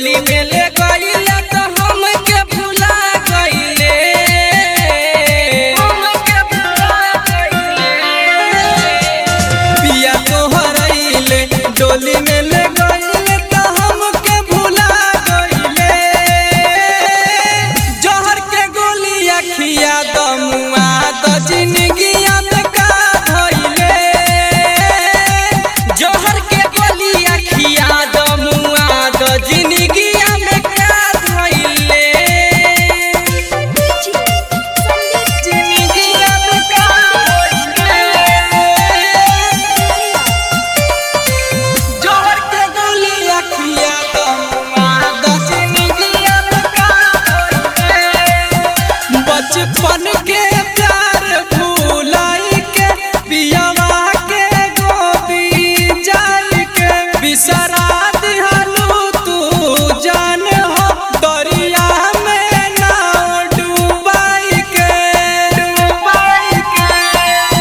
डोली में ले गइले तो हमके भुला गइले, हमके भुला गइले। पिया तोहर अइले डोली में ले गइले तो हमके भुला गइले। जहर के गोली अखिया दमुआ तो जिंदगी का धइले। जहर के गोली अखिया दमुआ तो जिंदगी में का धइले। जिंदगी में का धइले। जहर के गोली अखिया दमुआ तो जिंदगी में का धइले। बचपन के प्यार भुलाई के पियावा के गोदी जाई के बिसरा दिहलू तू जान हो दरिया में नाव डुबाई के, डुबाई के।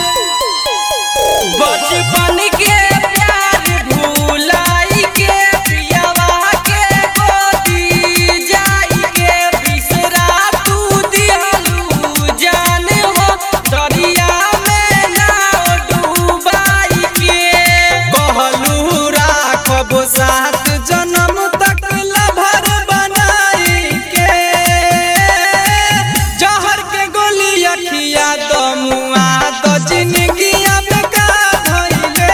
बचपन के प्यार भुलाई के पियावा के गोदी जाई के बिसरा तू दिहलू जान हो दरिया में नाव डुबाई के। कहलू राखब सात जन्म तक लभर बनाई के। जहर के गोली अखिया दमुआ तो जिंदगी में का धइले।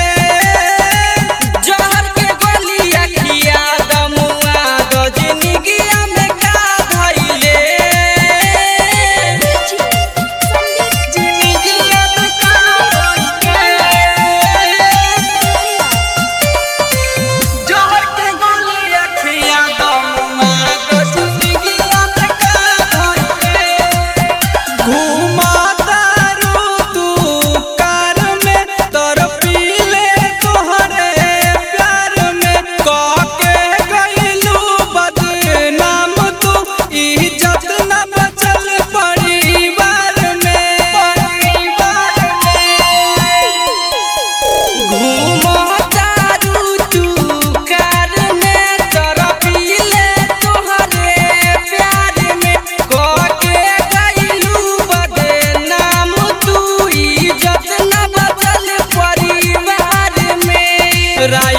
जहर के गोली अखिया दमुआ तो जिंदगी में का धइले। जिंदगी में का धइले। जहर के गोली अखिया दमुआ तो जिंदगी में का धइले। घुमाता रू तू कार में तरपीले तोहरे प्यार में कहके गइलू बदनाम तू इज्जत न बचल परिवार में, परिवार में। घुमाता रू तू कार में तरपीले तोहरे प्यार में कहके गइलू बदनाम तू इज्जत न बचल परिवार में।